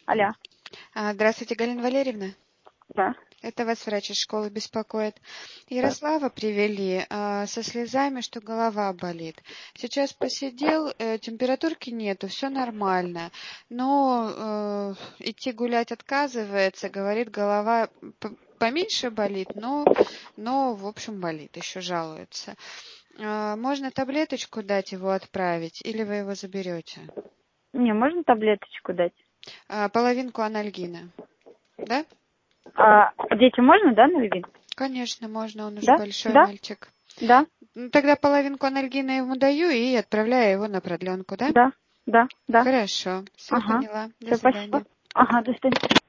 Алло. Здравствуйте, Галина Валерьевна. Да. Это вас врач из школы беспокоит. Ярослава привели со слезами, что голова болит. Сейчас посидел, температурки нету, все нормально. Но идти гулять отказывается, говорит, голова поменьше болит, но в общем болит, еще жалуется. Можно таблеточку дать его отправить, или вы его заберете? Не, можно таблеточку дать? Половинку анальгина. Да? Детям можно, да, Нальвин? Конечно, можно, он уже Да? большой Да? мальчик. Да? Ну, тогда половинку анальгина ему даю и отправляю его на продленку, да? Да? Да? Да? Хорошо, все Ага. поняла. До Все, спасибо. свидания. Ага, до свидания.